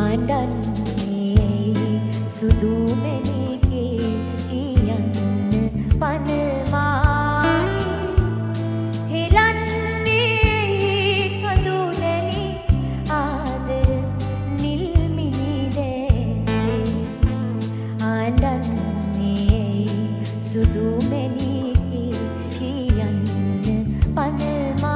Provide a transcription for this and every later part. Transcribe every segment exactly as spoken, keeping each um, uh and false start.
අඬන්නේ සුදු මැණිකේ කියන්න පනමායි හෙලන්නේ කඳු නැලි ආදර නිල් මිනි දැසේ අඬන්නේ සුදු මැණිකේ කියන්න පනමායි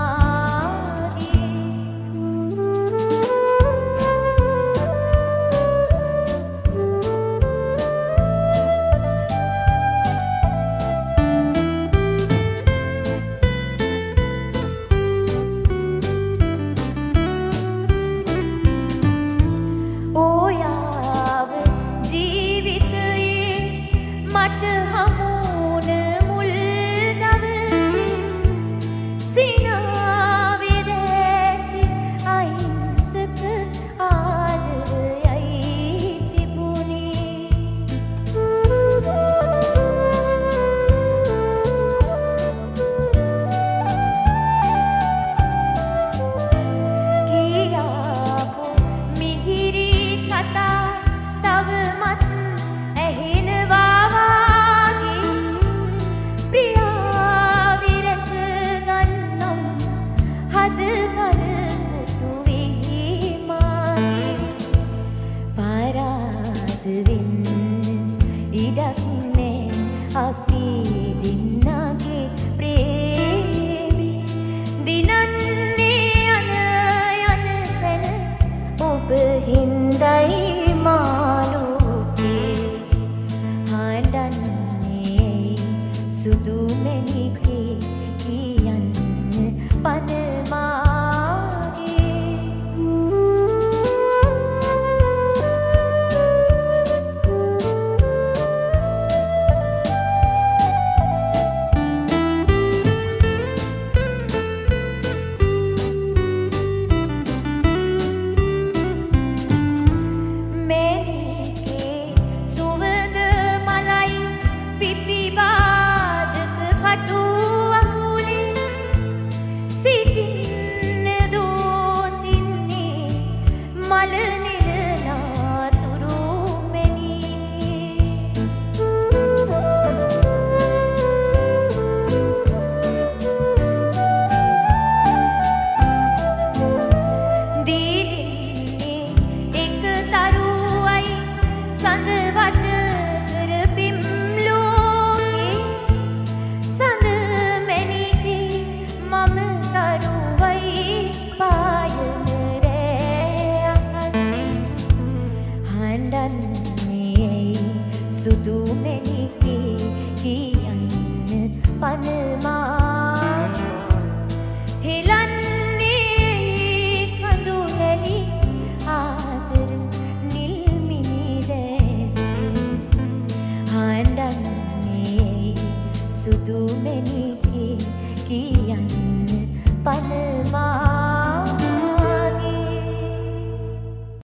මට හමුන මුල් දවසේ සිනාවේ දැසි අහිංසක ආදරයයි තිබුණේ කියාපු මිහිරි කතා තවමත් ඉඩක් නෑ අපි දෙන්නගේ ප්‍රේමේ දිනන්නේ යන යන තැන ඔබ හින්දයි මාලෝකේ හඬන්නේ සුදු මැණිකේ කියන්න පනමා සුදු මැණිකේ කියන්න පන